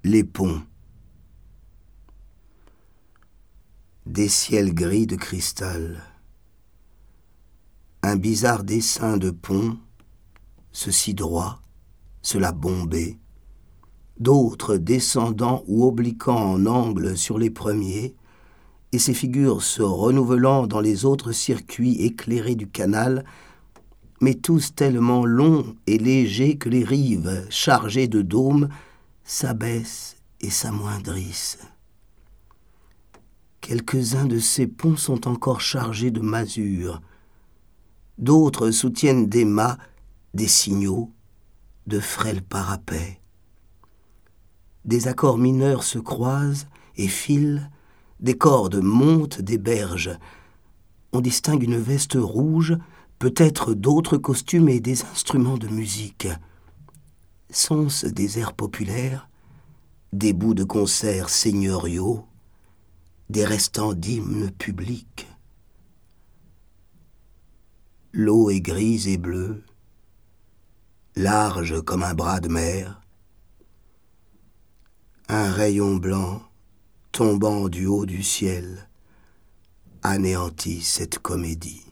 Les ponts. Des ciels gris de cristal. Un bizarre dessin de pont, ceci droit, cela bombé, d'autres descendant ou obliquant en angle sur les premiers, et ces figures se renouvelant dans les autres circuits éclairés du canal, mais tous tellement longs et légers que les rives, chargées de dômes, s'abaissent et s'amoindrissent. Quelques-uns de ces ponts sont encore chargés de masures, d'autres soutiennent des mâts, des signaux, de frêles parapets. Des accords mineurs se croisent et filent, des cordes montent des berges. On distingue une veste rouge, peut-être d'autres costumes et des instruments de musique. Sont-ce des airs populaires, des bouts de concerts seigneuriaux, des restants d'hymnes publics? L'eau est grise et bleue, large comme un bras de mer. Un rayon blanc, tombant du haut du ciel, anéantit cette comédie.